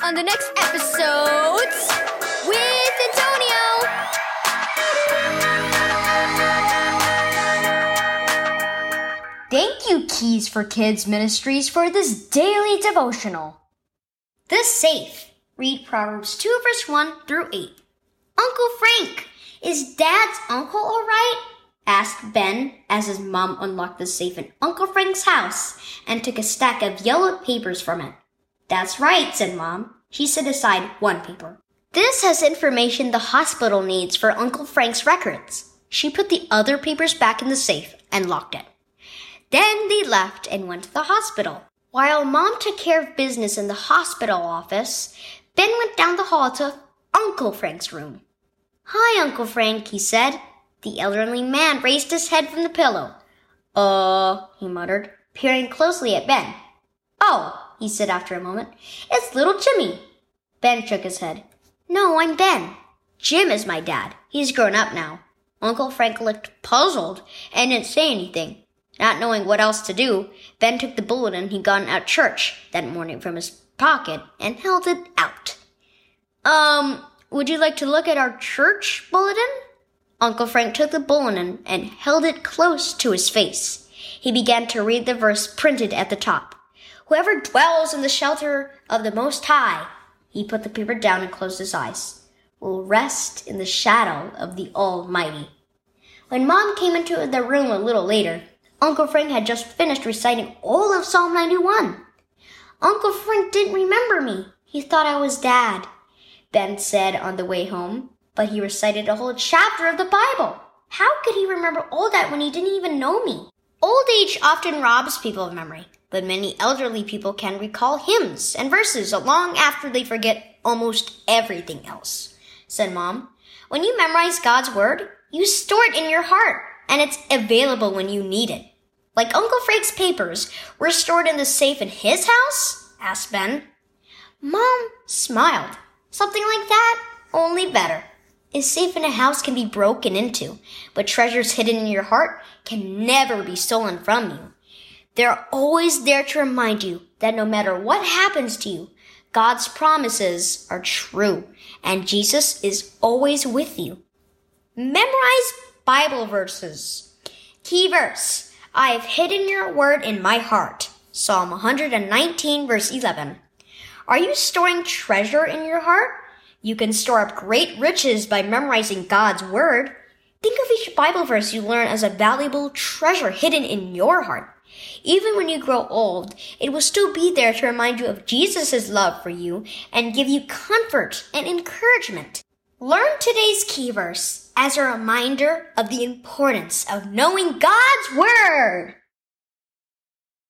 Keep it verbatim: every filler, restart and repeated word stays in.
on the next episodes with Antonio. Thank you, Keys for Kids Ministries, for this daily devotional. The Safe. Read Proverbs two, verse one through eight. Uncle Frank, is Dad's uncle all right? Asked Ben as his mom unlocked the safe in Uncle Frank's house and took a stack of yellowed papers from it. That's right, said Mom. She set aside one paper. This has information the hospital needs for Uncle Frank's records. She put the other papers back in the safe and locked it. Then they left and went to the hospital. While Mom took care of business in the hospital office, Ben went down the hall to Uncle Frank's room. Hi, Uncle Frank, he said. The elderly man raised his head from the pillow. Uh, he muttered, peering closely at Ben. Oh, he said after a moment, it's little Jimmy. Ben shook his head. No, I'm Ben. Jim is my dad. He's grown up now. Uncle Frank looked puzzled and didn't say anything. Not knowing what else to do, Ben took the bulletin he'd gotten at church that morning from his pocket and held it out. Um, would you like to look at our church bulletin? Uncle Frank took the bulletin and held it close to his face. He began to read the verse printed at the top. Whoever dwells in the shelter of the Most High, he put the paper down and closed his eyes, will rest in the shadow of the Almighty. When Mom came into the room a little later, Uncle Frank had just finished reciting all of Psalm ninety-one. Uncle Frank didn't remember me. He thought I was Dad, Ben said on the way home, but he recited a whole chapter of the Bible. How could he remember all that when he didn't even know me? Old age often robs people of memory, but many elderly people can recall hymns and verses long after they forget almost everything else, said Mom. When you memorize God's Word, you store it in your heart, and it's available when you need it. Like Uncle Frank's papers were stored in the safe in his house? Asked Ben. Mom smiled. Something like that? Only better. A safe in a house can be broken into, but treasures hidden in your heart can never be stolen from you. They're always there to remind you that no matter what happens to you, God's promises are true, and Jesus is always with you. Memorize Bible verses. Key verse. I have hidden your word in my heart. Psalm one nineteen, verse eleven. Are you storing treasure in your heart? You can store up great riches by memorizing God's word. Think of each Bible verse you learn as a valuable treasure hidden in your heart. Even when you grow old, it will still be there to remind you of Jesus' love for you and give you comfort and encouragement. Learn today's key verse as a reminder of the importance of knowing God's word.